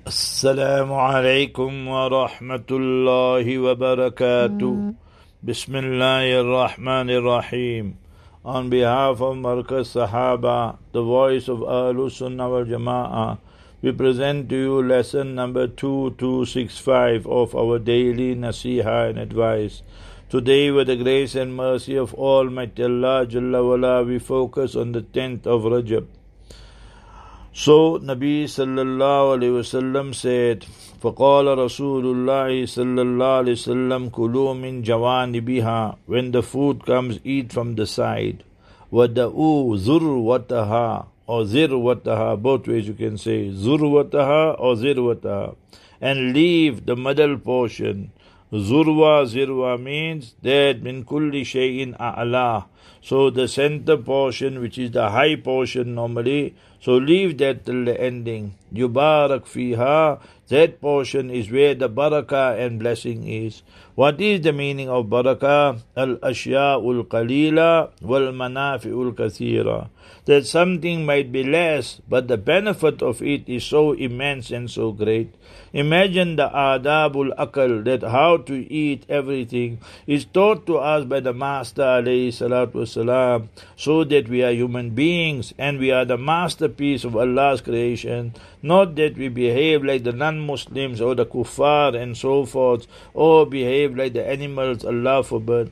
Assalamu alaikum wa rahmatullahi wa barakatuh. Bismillahir Rahmanir Rahim. On behalf of Markaz Sahaba, the voice of Ahlus Sunnah wal Jama'ah, we present to you lesson number 2265 of our daily Nasiha and advice. Today, with the grace and mercy of Almighty Allah Jalla wala, we focus on the 10th of Rajab. So, Nabi sallallahu alayhi wasallam said, فَقَالَ رَسُولُ اللَّهِ صَلَّى اللَّهُ عَلَيْهِ وسلم كُلُوا مِنْ جَوَانِبِهَا. When the food comes, eat from the side. وَدَعُوا ذُرْوَتَهَا or ذِرْوَتَهَا, both ways you can say, ذُرْوَتَهَا or ذِرْوَتَهَا, and leave the middle portion. Zirwa means that min kulli shay'in a'la. So the center portion, which is the high portion normally, so leave that till the ending. Yubarak fiha, that portion is where the barakah and blessing is. What is the meaning of barakah? Al-ashya'ul qalila wal manafi'ul kathira. That something might be less, but the benefit of it is so immense and so great. Imagine the adabul akal, that how to eat everything is taught to us by the Master alayhi salatu wasalam, so that we are human beings and we are the masterpiece of Allah's creation. Not that we behave like the non-Muslims or the kuffar and so forth, or behave like the animals, Allah forbid.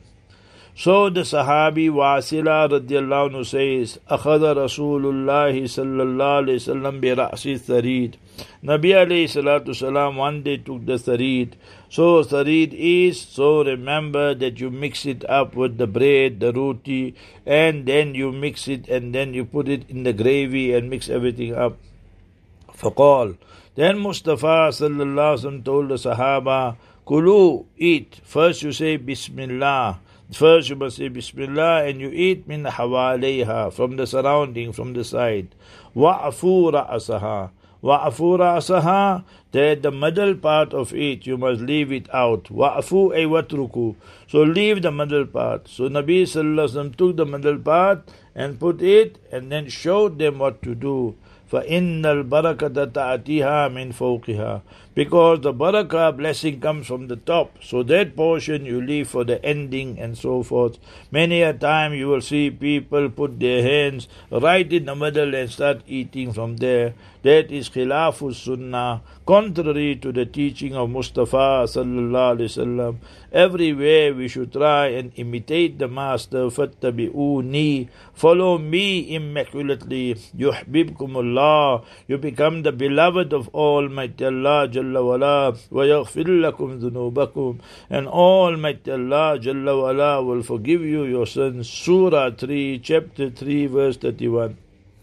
So the Sahabi Wasila radiallahu anhu says, أَخَذَ رَسُولُ اللَّهِ صَلَّى اللَّهُ عَلَيْهِ وسلم بِرَأْسِ الثَّرِيدِ. Nabi alayhi salatu salam one day took the tharid. So tharid is, so remember that you mix it up with the bread, the roti, and then you mix it and then you put it in the gravy and mix everything up. فَقَالْ, then Mustafa sallallahu alaihi wasallam told the Sahaba, Kulu, eat. First you say Bismillah. First you must say Bismillah and you eat min hawalayha, from the surrounding, from the side. Wa'afu ra'asaha. Wa'afu ra'asaha, that the middle part of it, you must leave it out. Wa'afu ay watruku. So leave the middle part. So Nabi sallallahu alaihi wasallam took the middle part and put it and then showed them what to do. فَإِنَّ الْبَرَكَةَ تَأْتِيهَا مِنْ فَوْقِهَا. Because the barakah, blessing, comes from the top. So that portion you leave for the ending and so forth. Many a time you will see people put their hands right in the middle and start eating from there. That is khilafus sunnah, contrary to the teaching of Mustafa sallallahu alaihi wasallam. Everywhere we should try and imitate the Master. فَاتَّبِعُونِي, follow me immaculately. يُحْبِبْكُمُ, you become the beloved of Almighty Allah Jalla wala, وَيَغْفِرْ لَكُمْ ذُنُوبَكُمْ, and Almighty Allah Jalla wala will forgive you your sins. Surah 3, chapter 3, verse 31.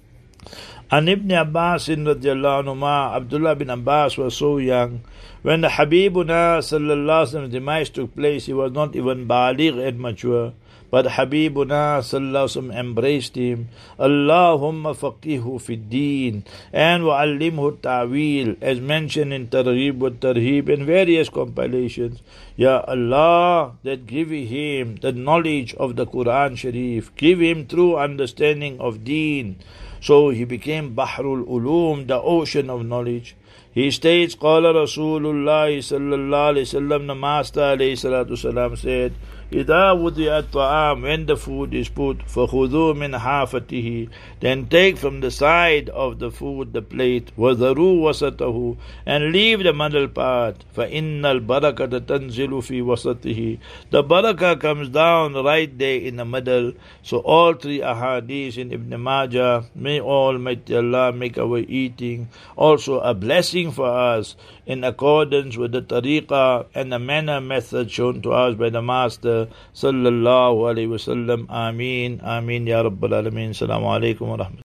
And Ibn Abbas radiallahu anhuma, Abdullah bin Abbas was so young. When the Habibuna sallallahu alaihi wasallam demise took place, he was not even baligh and mature. But Habibuna sallallahu alaihi wasallam embraced him. Allahumma faqihu fi din and wa'allimhu ta'wil, as mentioned in Targhib wa Tarhib and various compilations. Ya Allah, that give him the knowledge of the Quran Sharif, give him true understanding of deen. So he became Bahrul Ulum, the ocean of knowledge. He states, Qala Rasulullah sallallahu alayhi wasallam, the Master alayhi salatu salam said, إِذَا وُضِيَ الطَّعَامُ, when the food is put, فَخُذُوا مِنْ حَافَتِهِ, then take from the side of the food the plate, وَذَرُوا وَسَطَهُ, and leave the middle part. فَإِنَّ الْبَرَكَةَ تَنْزِلُ فِي وَسَطِهِ, the barakah comes down right there in the middle. So all three ahadith in Ibn Majah, may Almighty Allah make our eating also a blessing for us in accordance with the tariqah and the manner method shown to us by the Master sallallahu alaihi wasallam. Ameen, ameen ya rabbal alameen. Assalamu alaikum wa rahmatullahi.